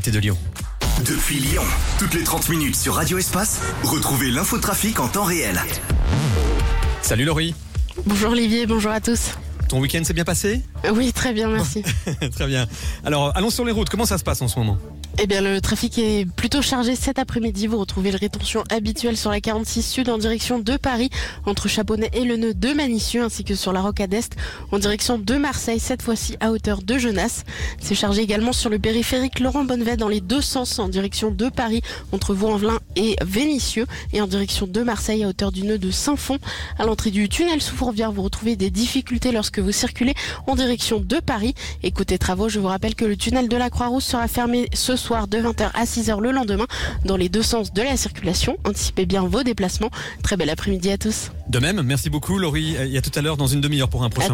l'actualité de Lyon. Depuis Lyon, toutes les 30 minutes sur Radio Espace, retrouvez l'infotrafic en temps réel. Salut Laurie. Bonjour Olivier, bonjour à tous. Ton week-end s'est bien passé ? Oui, très bien, merci. Très bien. Alors, allons sur les routes. Comment ça se passe en ce moment ? Eh bien, le trafic est plutôt chargé cet après-midi. Vous retrouvez le rétention habituel sur la 46 Sud en direction de Paris, entre Chaponnet et le nœud de Manicieux, ainsi que sur la Rocade Est en direction de Marseille, cette fois-ci à hauteur de Genasse. C'est chargé également sur le périphérique Laurent Bonnevet dans les deux sens en direction de Paris, entre Vaux-en-Velin et Vénissieux, et en direction de Marseille à hauteur du nœud de Saint-Fond. À l'entrée du tunnel sous Fourvière, vous retrouvez des difficultés lorsque vous circulez en direction de Paris. Et côté travaux, je vous rappelle que le tunnel de la Croix-Rousse sera fermé ce soir de 20h à 6h le lendemain dans les deux sens de la circulation. Anticipez bien vos déplacements. Très bel après-midi à tous. De même, merci beaucoup Laurie. Et à tout à l'heure dans une demi-heure pour un prochain